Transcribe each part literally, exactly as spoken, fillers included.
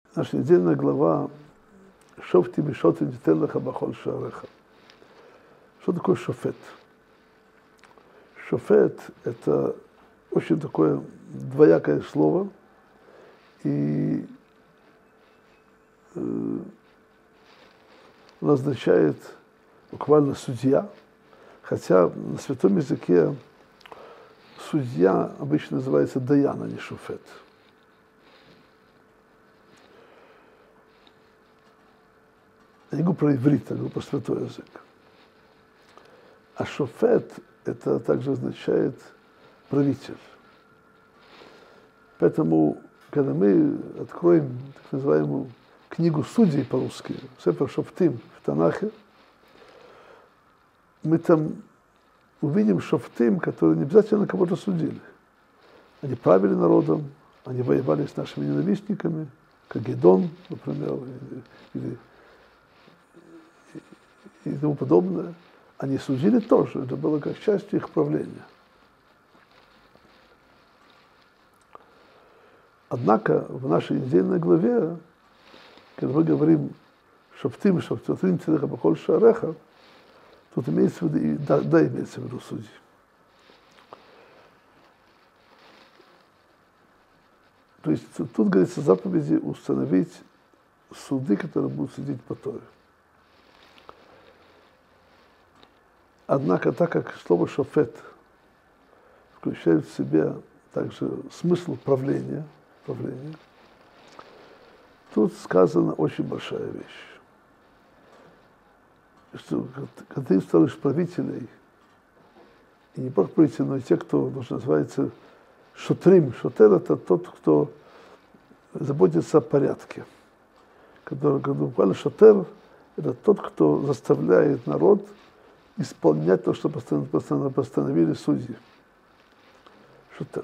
Наша недельная глава «Шофти бешоты нителлаха бахоль шаареха». Что такое шофет? Шофет – это очень такое двоякое слово, и э, означает буквально судья, хотя на святом языке судья обычно называется даян, а не шофет. Я не говорю про иврит, я говорю про святой язык. А шофет – это также означает правитель. Поэтому, когда мы откроем так называемую книгу судей по-русски, Сефер Шофтим в Танахе, мы там увидим шофтим, которые не обязательно кого-то судили. Они правили народом, они воевали с нашими ненавистниками, как Гедон, например, или и тому подобное. Они судили тоже, это было как часть их правления. Однако в нашей недельной главе, когда мы говорим «Шофтим, шофтим, цилеха бахоль шаареха», тут имеется в виду, да, да, имеется в виду судьи. То есть тут говорится заповеди установить суды, которые будут судить по Торе. Однако, так как слово «шофет» включает в себя также смысл правления, правления, тут сказана очень большая вещь. Что когда ты ставишь правителей, и не просто правителей, но и те, кто что называется шотрим. Шотер – это тот, кто заботится о порядке. Который, когда буквально шотер – это тот, кто заставляет народ исполнять то, что постановили судьи. Шотер.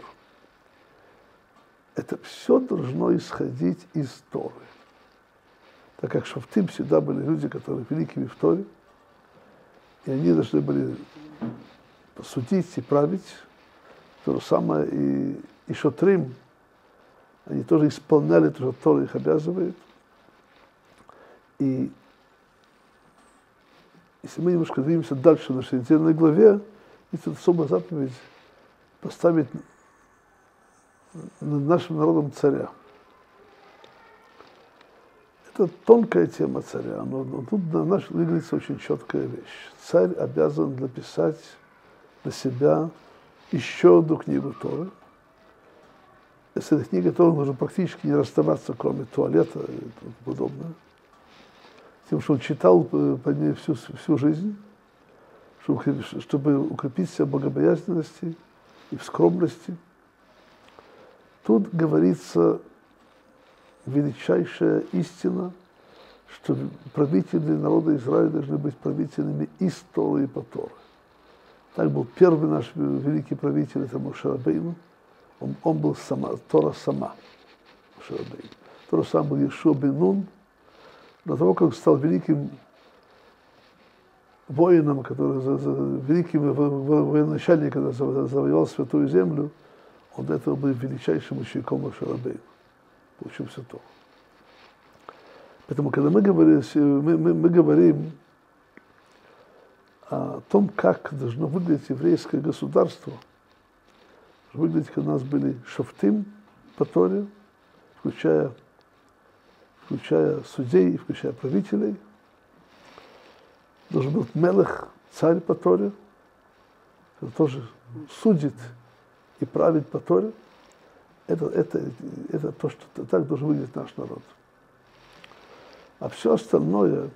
Это все должно исходить из Торы. Так как шофтим всегда были люди, которые великими в Торе, и они должны были судить и править, то же самое и, и шотрим, они тоже исполняли то, что Тора их обязывает. И если мы немножко двинемся дальше в нашей недельной главе, есть особая заповедь поставить над нашим народом царя. Это тонкая тема царя, но, но тут на нас выглядит очень четкая вещь. Царь обязан написать на себя еще одну книгу Торы. С этой книгой Торы нужно практически не расставаться, кроме туалета и тому подобное. Тем, что он читал по ней всю, всю жизнь, чтобы, чтобы укрепить себя в богобоязненности и в скромности. Тут говорится величайшая истина, что правители народа Израиля должны быть правителями из Торы и по Торе. Так был первый наш великий правитель, это Моше Рабейну. Он, он был сама, Тора сама, Моше Рабейну. Тора сам был Йешуа бен Нун. До того, как стал великим воином, который, за, за, великим военачальником, который завоевал Святую Землю, он до этого был величайшим учеником Моше Рабейну. Получил все то. Поэтому, когда мы говорим, мы, мы, мы говорим о том, как должно выглядеть еврейское государство, выглядеть, как у нас были шофтим по Торе, включая, включая судей, включая правителей, должен быть мелех, царь по Торе, который тоже судит и правит по Торе. Это, это, это то, что так должен выглядеть наш народ. А все остальное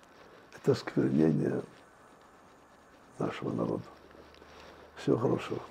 это осквернение нашего народа. Всего хорошего.